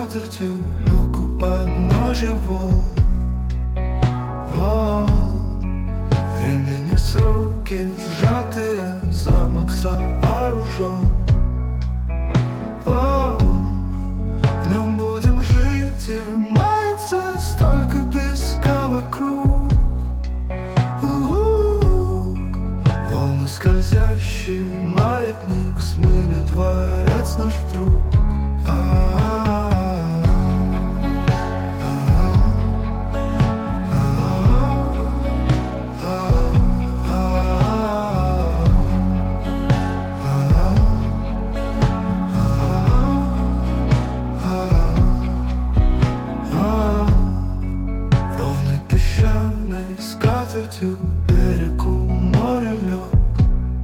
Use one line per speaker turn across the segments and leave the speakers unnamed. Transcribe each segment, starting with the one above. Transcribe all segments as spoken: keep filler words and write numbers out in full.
скатертью руку подножья волн. Времени сроки сжатые, замок сооружен. В нем будем жить и маяться, столько песка вокруг. Волны скользящие, маятник смылит дворец наш друг. Скатертью берегу море лег.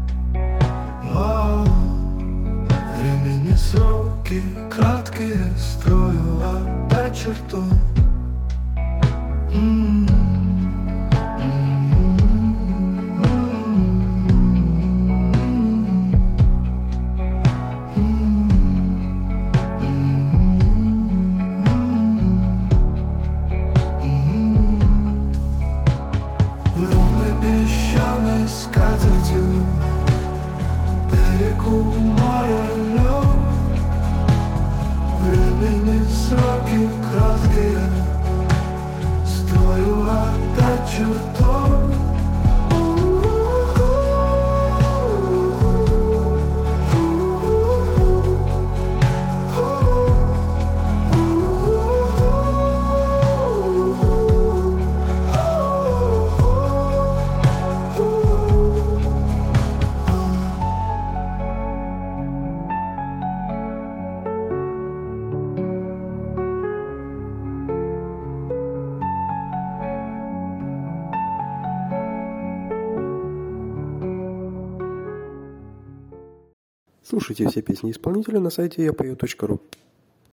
Времени сроки краткие, строю опять черту. Песчаной скатертью берегу моря лёг. Времени сроки краткие, строю опять чертог.
Слушайте все песни исполнителя на сайте я пою точка ру.